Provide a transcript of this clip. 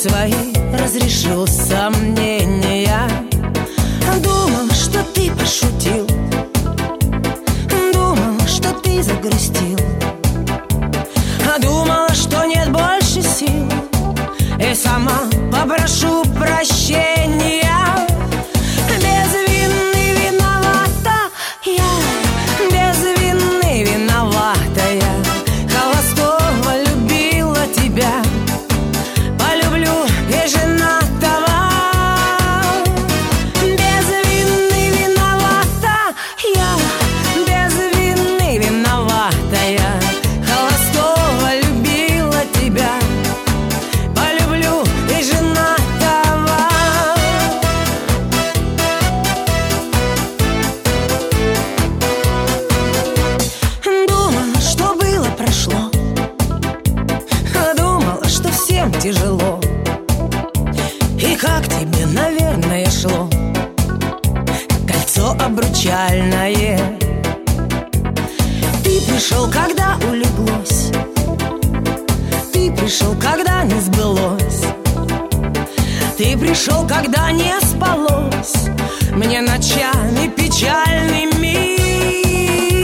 свои разрешил сомнения. Думал, что ты пошутил, думал, что ты загрустил, думала, что нет больше сил, и сама попрошу прощения. Без вины виновата я, без вины виновата я. Холостого любила тебя, полюблю и женатого. Без вины виновата я, без вины виновата я. Холостого любила тебя, полюблю и женатого. Думала, что было, прошло, думала, что всем тяжело, и как тебе, наверное, шло кольцо обручальное. Ты пришел, когда улеглось, ты пришел, когда не сбылось, ты пришел, когда не спалось мне ночами печальными.